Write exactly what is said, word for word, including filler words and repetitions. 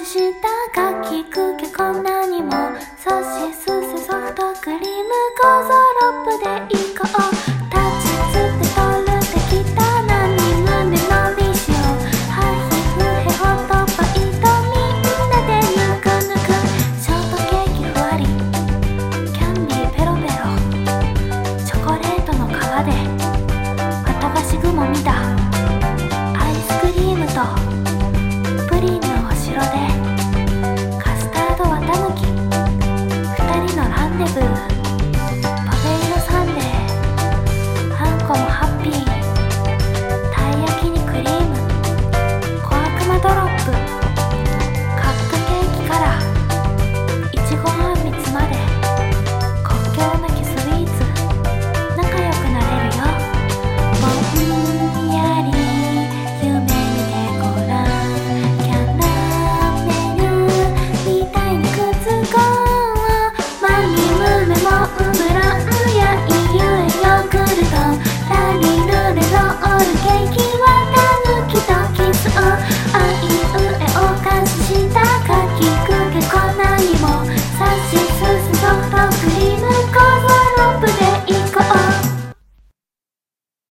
年下が聞くけこんなにもソシスセソフトクリームゴゾロップでいこう立ちつって取るってきた何人胸の利子をハヒフヘホとバイトみんなでぬくぬくショートケーキふわりキャンディーペロペロチョコレートの皮で綿菓子雲見たアイスクリームと